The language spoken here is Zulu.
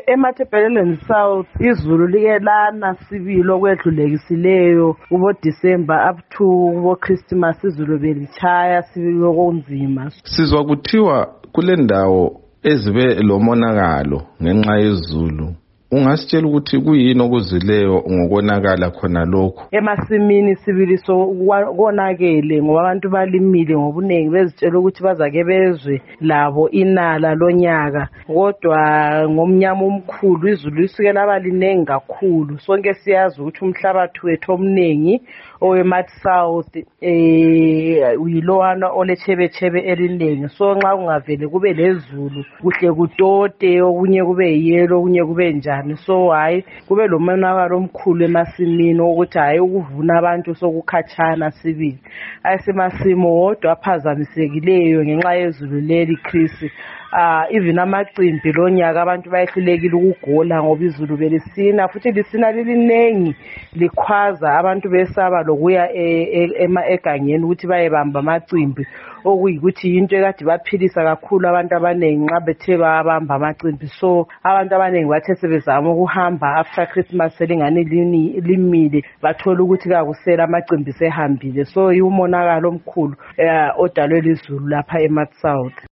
eMatabeleland South izulu like lana sibili okwedlulekisileyo kubo December up to kubo Christmas izulu belitshaya sibili okunzima. Sizwa kuthiwa kule ndawo ezibe lomonakalo ngenxa yezulu. Ungasitshela ukuthi kuyini okuzileyo ngokonakala khona lokho? Emasimini sibili konakele ngoba abantu balimile ngobunengi bezitshela ukuthi bazake bezwe labo inala lonyaka, kodwa ngomnyama omkhulu izulu lisuke laba linengi kakhulu. Sonke siyazi ukuthi umhlabathi wethu omningi oweMat South uyilowana olechebechebe elinengi, so nxa kungavele kube lezulu kuhle kutote, okunye kube yiyelo okunye kube njani. So hayi kube lomonakalo omkhulu emasimini ukuthi hayi ukuvuna abantu sokukhatshana sibili. Ayisemasimo wodwa aphazamisekileyo ngenxa yezulu leli Chris. Even amacimbi lonyaka abantu bayehlulekile ukugola ngoba izulu belisina futhi lisina lilinengi likhwaza abantu besaba lokuya egangeni ukuthi bayebamba amacimbi, okuyikuthi into ekade baphilisa kakhulu abantu abanengi nxa bethe babamba amacimbi. So abantu abanengi bathe sebezama ukuhamba after Christmas selingane limile bathola ukuthi kakusela amacimbi sehambile. So umonakalo omkhulu odalwe lizulu lapha eMat South.